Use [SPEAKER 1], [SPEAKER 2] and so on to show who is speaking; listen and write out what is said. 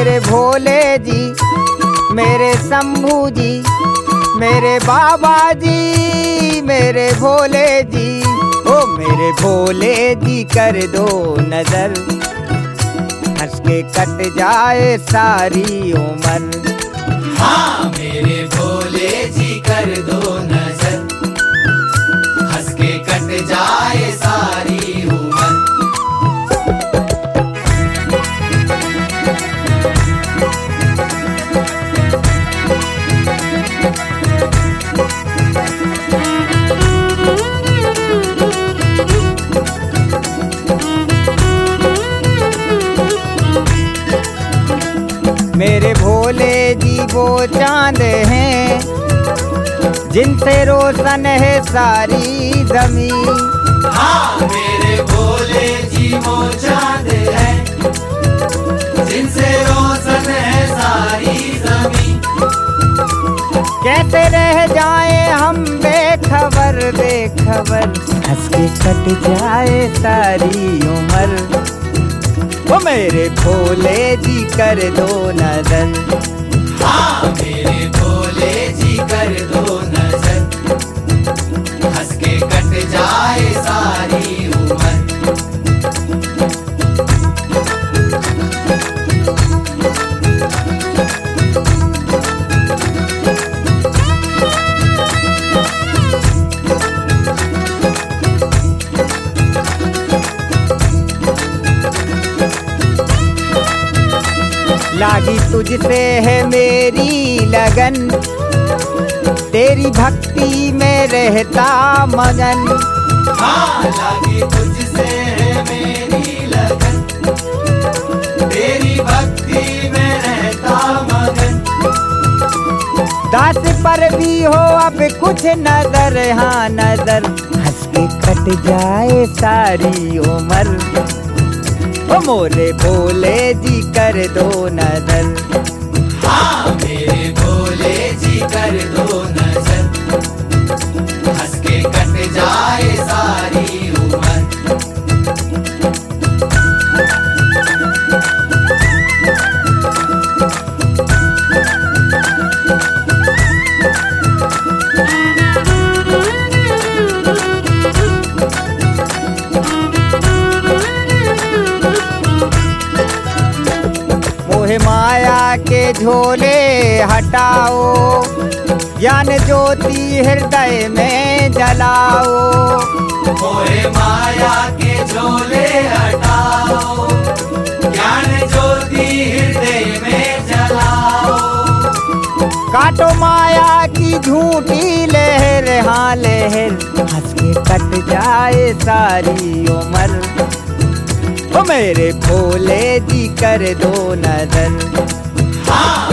[SPEAKER 1] मेरे भोले जी, मेरे शंभू जी, मेरे बाबा जी, मेरे भोले जी, ओ मेरे भोले जी कर दो नजर, हंस के कट जाए सारी उम्र।
[SPEAKER 2] हाँ मेरे भोले जी कर दो नजर, हंस के कट जाए सारी उम्र।
[SPEAKER 1] मेरे भोले जी वो चांद हैं जिनसे रोशन है सारी जमीन।
[SPEAKER 2] हाँ मेरे भोले जी वो चांद है जिनसे रोशन है सारी जमीन।
[SPEAKER 1] कैसे रह जाए हम बेखबर बेखबर, हंस के कट जाए सारी उम्र। ओ मेरे भोले जी कर दो नजर,
[SPEAKER 2] हाँ मेरे भोले जी कर दो नजर, हंस के कट जाए सारी उम्र।
[SPEAKER 1] लागी तुझसे है मेरी लगन, तेरी भक्ति में रहता मगन।
[SPEAKER 2] हाँ लागी तुझसे है मेरी लगन, तेरी भक्ति में रहता मगन।
[SPEAKER 1] दास पर भी हो अब कुछ नजर, हाँ नजर, हंस के कट जाए सारी उम्र। ओ मोरे भोले जी कर दो नजर,
[SPEAKER 2] हाँ मेरे भोले जी कर दो नजर, हंस के कट जाए सारी उम्र।
[SPEAKER 1] मोह माया के झोले हटाओ, ज्ञान ज्योति हृदय में जलाओ।
[SPEAKER 2] मोहे माया के झोले हटाओ, ज्ञान ज्योति हृदय में जलाओ।
[SPEAKER 1] काटो माया की झूठी लहर, हाँ लहर, हंस के कट जाए सारी उम्र। ओ मेरे भोले जी कर दो नजर,
[SPEAKER 2] हाँ